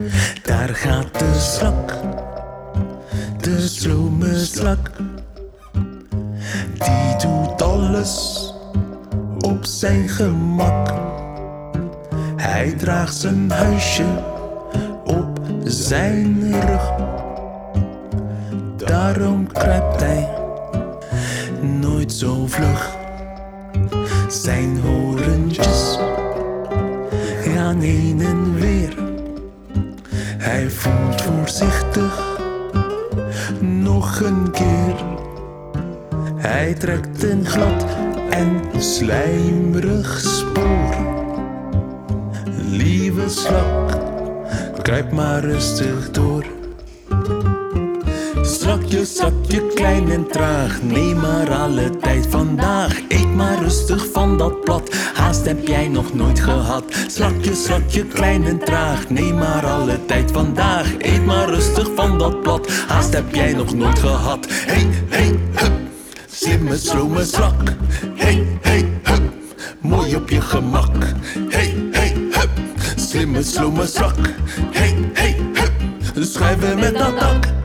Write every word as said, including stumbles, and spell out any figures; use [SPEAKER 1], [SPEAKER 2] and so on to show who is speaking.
[SPEAKER 1] Daar gaat de slak, de slome slak. Die doet alles op zijn gemak. Hij draagt zijn huisje op zijn rug. Daarom kruipt hij nooit zo vlug. Zijn horentjes gaan heen en weer. Hij voelt voorzichtig nog een keer. Hij trekt een glad en slijmerig spoor. Lieve slak, kruip maar rustig door. Slakje, slakje, klein en traag, neem maar alle tijd vandaag. Eet maar rustig van dat plat, haast heb jij nog nooit gehad. Slakje, slakje, klein en traag, neem maar alle tijd vandaag. Eet maar rustig van dat plat, haast heb jij nog nooit gehad. Hey, hey, hup, slimme, slome slak. Hey, hey, hup, mooi op je gemak. Hey, hey, hup, slimme, slome slak. Hey, hey, hup, schuiven met dat dak.